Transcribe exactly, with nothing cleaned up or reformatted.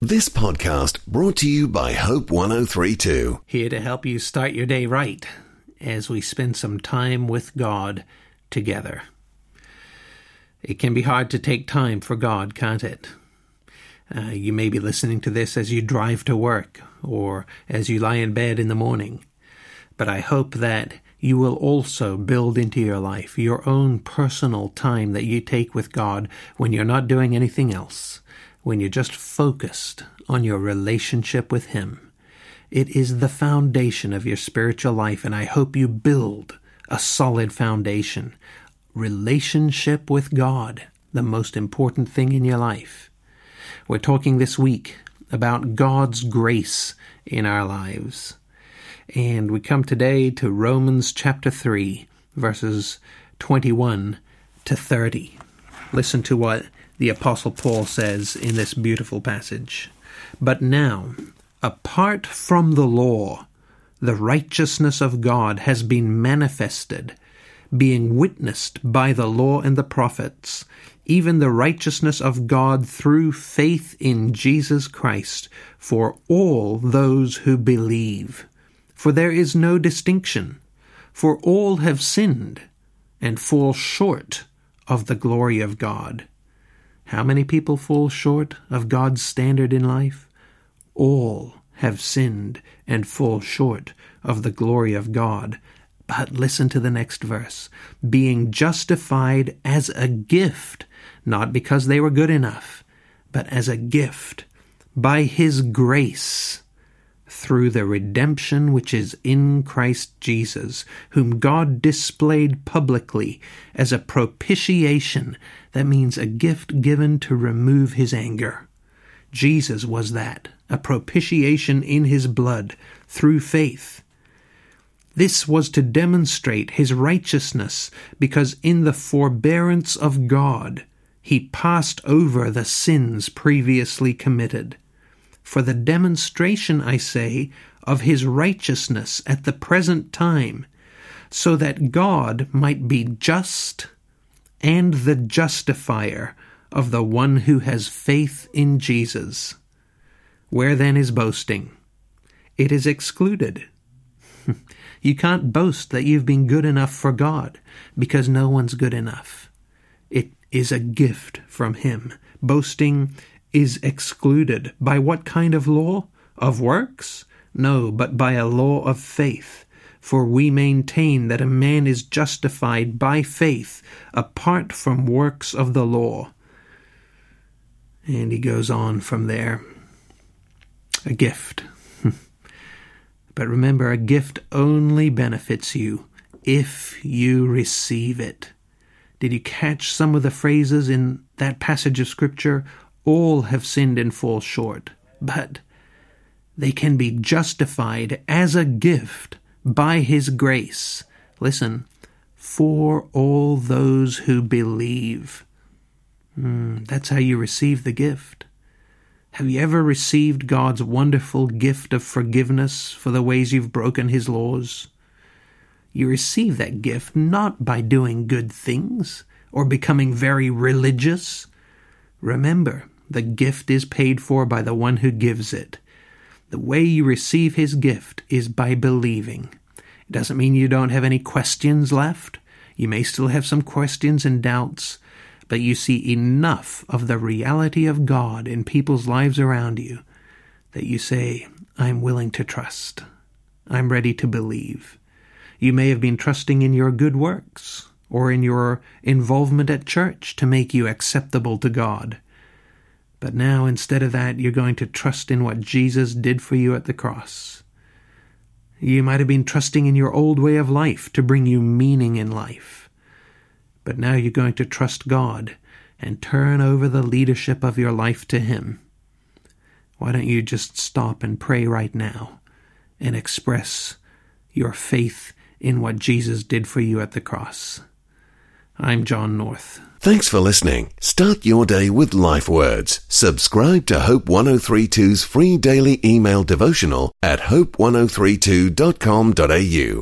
This podcast brought to you by Hope one oh three point two. Here to help you start your day right as we spend some time with God together. It can be hard to take time for God, can't it? Uh, you may be listening to this as you drive to work or as you lie in bed in the morning. But I hope that you will also build into your life your own personal time that you take with God when you're not doing anything else, when you're just focused on your relationship with Him. It is the foundation of your spiritual life, and I hope you build a solid foundation. Relationship with God, the most important thing in your life. We're talking this week about God's grace in our lives. And we come today to Romans chapter three, verses twenty-one to thirty. Listen to what the Apostle Paul says in this beautiful passage. But now, apart from the law, the righteousness of God has been manifested, being witnessed by the law and the prophets, even the righteousness of God through faith in Jesus Christ, for all those who believe. For there is no distinction, for all have sinned and fall short of the glory of God. How many people fall short of God's standard in life? All have sinned and fall short of the glory of God. But listen to the next verse. Being justified as a gift, not because they were good enough, but as a gift, by His grace, through the redemption which is in Christ Jesus, whom God displayed publicly as a propitiation. That means a gift given to remove His anger. Jesus was that, a propitiation in His blood through faith. This was to demonstrate His righteousness, because in the forbearance of God, He passed over the sins previously committed. For the demonstration, I say, of His righteousness at the present time, so that God might be just and the justifier of the one who has faith in Jesus. Where then is boasting? It is excluded. You can't boast that you've been good enough for God, because no one's good enough. It is a gift from Him. Boasting is excluded. By what kind of law? Of works? No, but by a law of faith. For we maintain that a man is justified by faith apart from works of the law. And he goes on from there. A gift. But remember, a gift only benefits you if you receive it. Did you catch some of the phrases in that passage of Scripture? All have sinned and fall short, but they can be justified as a gift by His grace. Listen, for all those who believe. Mm, that's how you receive the gift. Have you ever received God's wonderful gift of forgiveness for the ways you've broken His laws? You receive that gift not by doing good things or becoming very religious. Remember, the gift is paid for by the one who gives it. The way you receive His gift is by believing. It doesn't mean you don't have any questions left. You may still have some questions and doubts, but you see enough of the reality of God in people's lives around you that you say, I'm willing to trust. I'm ready to believe. You may have been trusting in your good works or in your involvement at church to make you acceptable to God. But now, instead of that, you're going to trust in what Jesus did for you at the cross. You might have been trusting in your old way of life to bring you meaning in life. But now you're going to trust God and turn over the leadership of your life to Him. Why don't you just stop and pray right now and express your faith in what Jesus did for you at the cross? I'm John North. Thanks for listening. Start your day with Life Words. Subscribe to Hope one oh three point two's free daily email devotional at hope one oh three two dot com dot a u.